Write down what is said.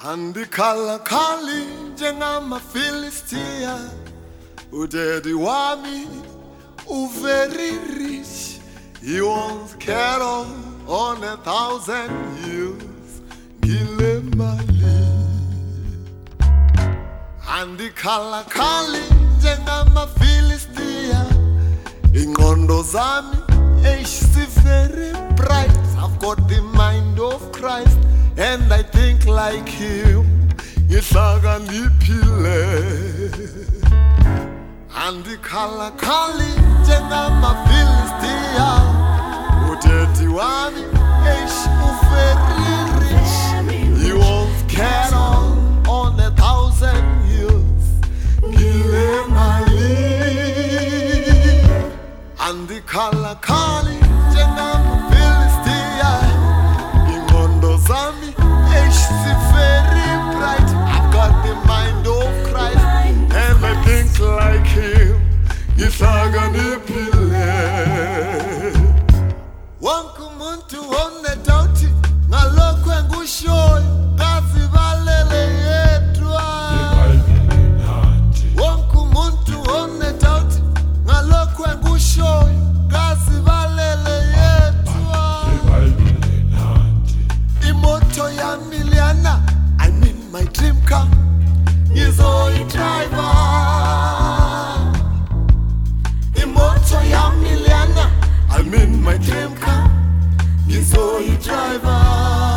Andikhala khali njengamaFilistia, udaddy wami very rich. He owns cattle on 1,000 hills. Ngile mali. Andikhala khali njengamaFilistia, ingqondo zami very bright. I've got the mind of Christ and I think like him. Ngihlakaniphile. Andikhala khali njengamaFilistia, udaddy wami very rich. He owns cattle on 1,000 hills. Ngile mali. Andikhala khali njengamaFilistia, ingqondo zami very bright. I've got the mind of Christ and I think like him. Ngihlakaniphile. Wonke umuntu onedoubt ngalokho engikushoyo kazibalele yedwa. Wonke umuntu onedoubt ngalokho engikushoyo kazibalele yedwa. Imoto yami liyana, I mean my dream car, ngizoyidriver. Imoto yami liyana, I mean my dream car, ngizoyidriver.